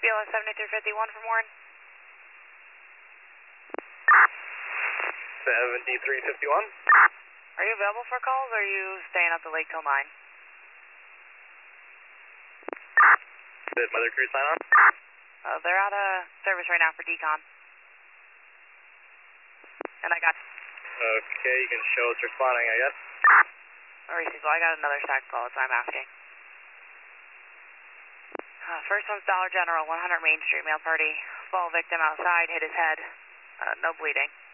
BLS 7351 from Warren. 7351. Are you available for calls, or are you staying at the lake till 9? Did Mother Crew sign on? They're out of service right now for decon. And I got... Okay, you can show us responding, I guess. Well, I got another stack call, that's why I'm asking. First one's Dollar General, 100 Main Street, male party. Fall victim outside, hit his head. No bleeding.